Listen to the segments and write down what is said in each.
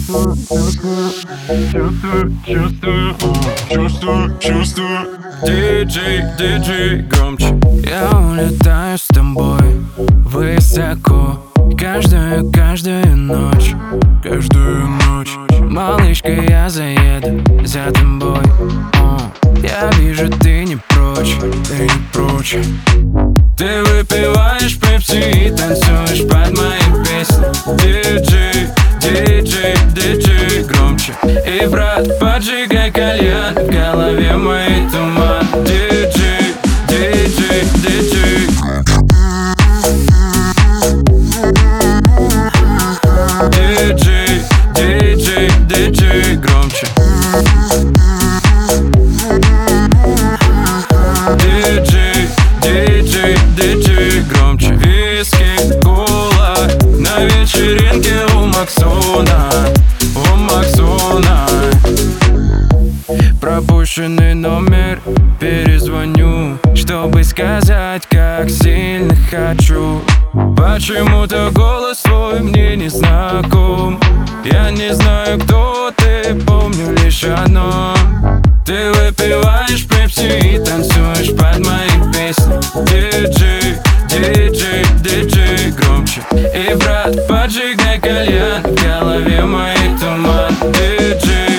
Чувствую. Диджей, громче. Я улетаю с тобой высоко. Каждую ночь. Малышка, я заеду за тобой. Я вижу, ты не прочь. Ты выпиваешь пепси и танцуешь под мои песни. Диджей, громче. И, брат, поджигай кальян, в голове моей туман. Диджей. Диджей, громче. Диджей, громче. Виски, кола на вечеринке у Максона. Пропущенный номер, перезвоню, чтобы сказать, как сильно хочу. Почему-то голос твой мне не знаком. Я не знаю, кто ты, помню лишь одно. Ты выпиваешь пепси и танцуешь под мои песни. Диджей, громче. И, брат, поджигай кальян, в голове моей туман. Диджей.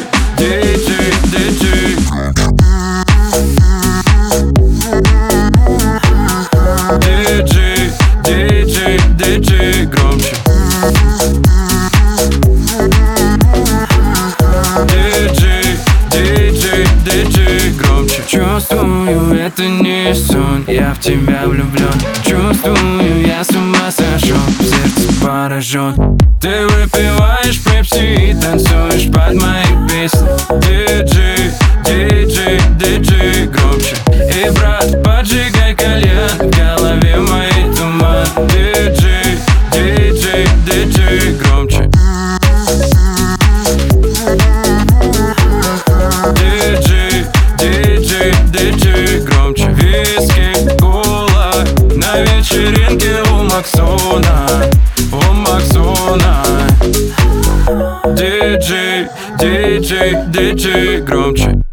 Диджей, громче. Диджей, громче. Чувствую, это не сон, я в тебя влюблен. Чувствую, я с ума сошел, в сердце поражен. Ты выпиваешь пепси и танцуешь под мои песни. Диджей, громче. И, брат, поджигай кальян, в голове моей туман. Диджей, громче. Диджей, громче. Виски, кола на вечеринке у Максона. Диджей, громче.